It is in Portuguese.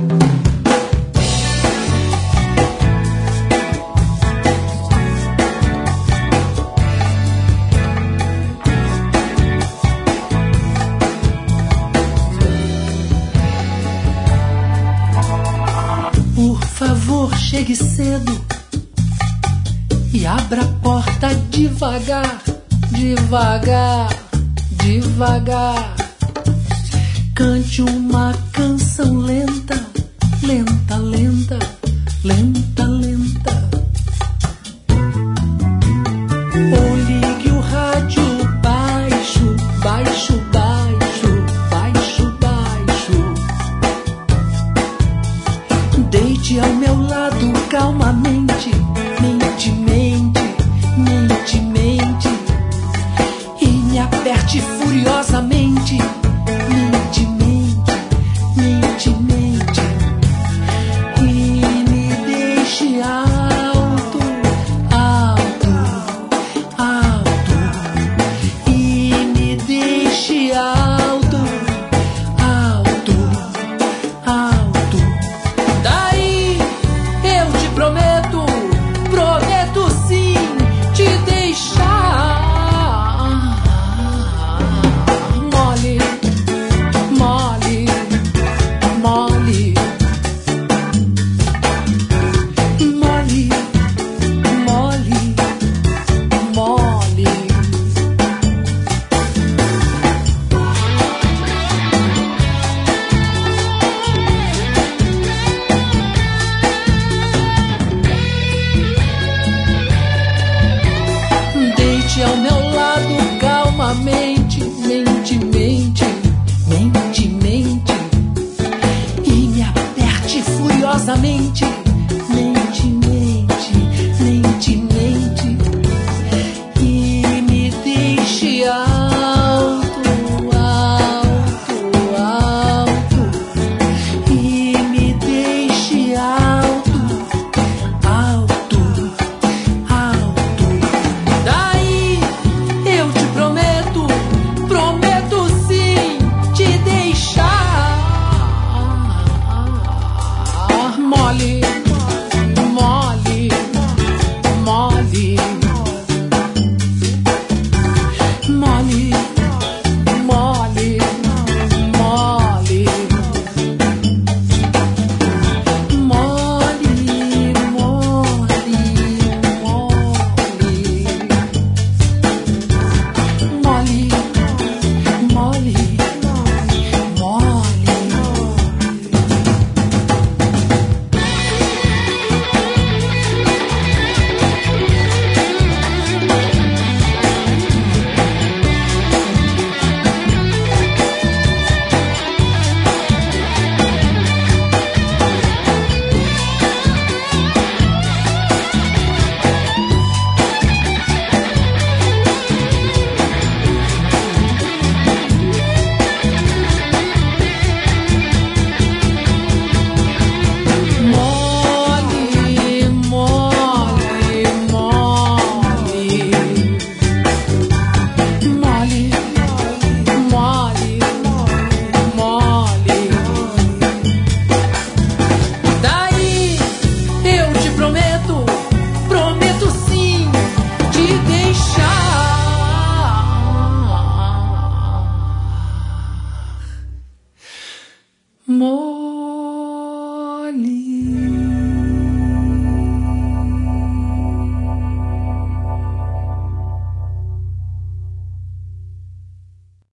Por favor, chegue cedo e abra a porta devagar, devagar, devagar. Cante uma canção lenta, lenta, lenta, lenta, lenta. Ou ligue o rádio baixo, baixo, baixo, baixo, baixo. Deite ao meu lado calmamente, mente, mente, mente, mente. E me aperte furiosamente, mente, mente, mente, mente. E me deixe alto, alto, alto. E me deixe alto, alto, alto. Daí eu te prometo, prometo sim te deixar mole, mole, mole, mole, mole, mole. Deite ao meu lado calmamente, mente, mente, mente, mente. E me aperte furiosamente,